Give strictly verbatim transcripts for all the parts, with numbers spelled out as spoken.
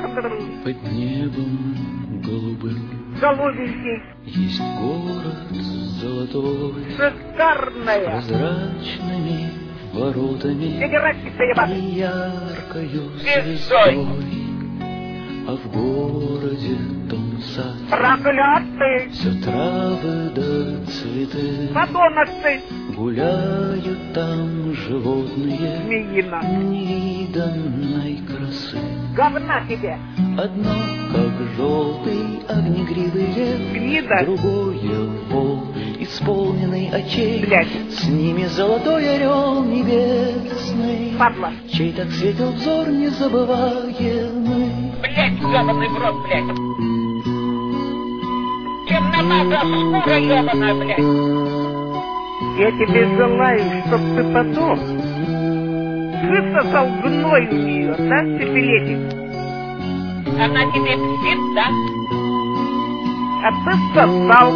Под небом голубым голубенький, есть город золотой, шикарная, с прозрачными воротами и яркою звездой, а в городе том сад, проклятый, все травы да цветы, подонок ты, гуляют там животные змеина, невиданной красы. говна тебе, Одно, как желтый огнегривый лев, гнида, другое вол, исполненный очей, блядь, с ними золотой орел небесный, падла, чей так светил взор незабываемый. блядь, ебаный в рот, блядь, темномаза шкура ебаная, блядь. Я тебе желаю, чтоб ты потом высосал гной у нее, да, пятилетик? Она тебе псит, да? А ты сосал.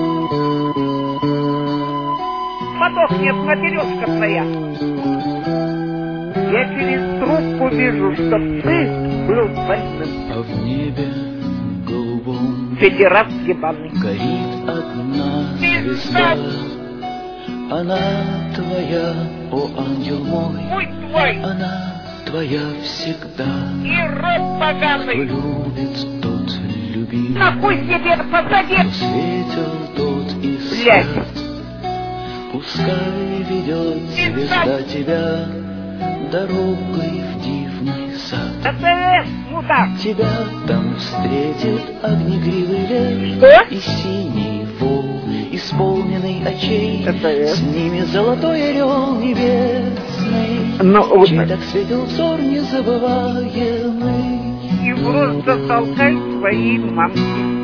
Подохнет матерёшка твоя. Я через трубку вижу, что ты был больным. А в небе голубом Федерат ебаный. горит одна звезда. Она твоя, о ангел мой, Мой твой. она твоя всегда. И рот поганый. Кто любит, тот любим. Нахуй себе посади. Кто светил, тот и Блядь. свет. Пускай ведет звезда тебя дорогой в дивный сад. АТС, мудак. Тебя там встретит огнегривый лев. Что? И синий вол, исполненный очей. АТС. С ними золотой орел небесный, Ну, чей так светил взор незабываемый. и в рот затолкай своей мамки.